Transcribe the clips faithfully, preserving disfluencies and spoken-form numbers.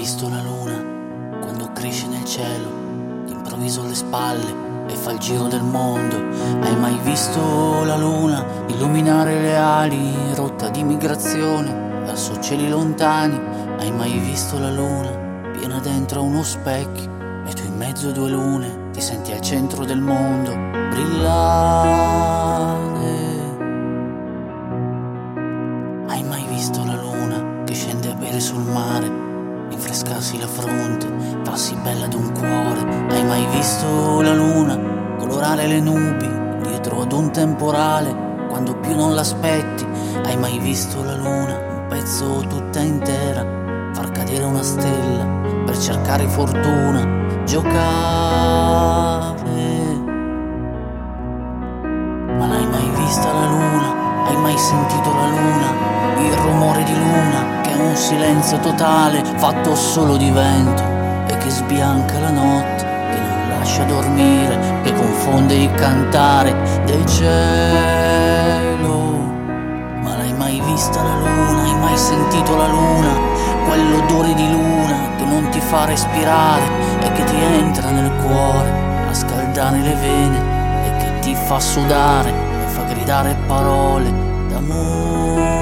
visto la luna quando cresce nel cielo, d'improvviso alle spalle e fa il giro del mondo? Hai mai visto la luna illuminare le ali in rotta di migrazione verso cieli lontani? Hai mai visto la luna piena dentro a uno specchio e tu in mezzo a due lune ti senti al centro del mondo brillare? Hai mai visto la luna che scende a bere sul mare, rinfrescarsi la fronte, farsi bella ad un cuore? Hai mai visto la luna colorare le nubi dietro ad un temporale quando più non l'aspetti? Hai mai visto la luna un pezzo tutta intera far cadere una stella per cercare fortuna, giocare? Ma l'hai mai vista la luna? Hai mai sentito la luna? Il rumore di luna che è un silenzio totale fatto solo di vento e che sbianca la notte, che non lascia dormire, che confonde il cantare del cielo. Ma l'hai mai vista la luna? Hai mai sentito la luna? Quell'odore di luna che non ti fa respirare e che ti entra nel cuore a scaldare le vene e che ti fa sudare e fa gridare parole d'amore.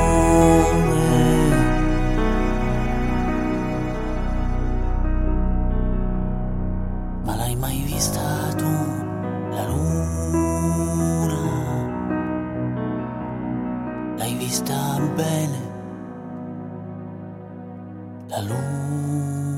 Ma l'hai mai vista tu, la luna? L'hai vista bene, la luna?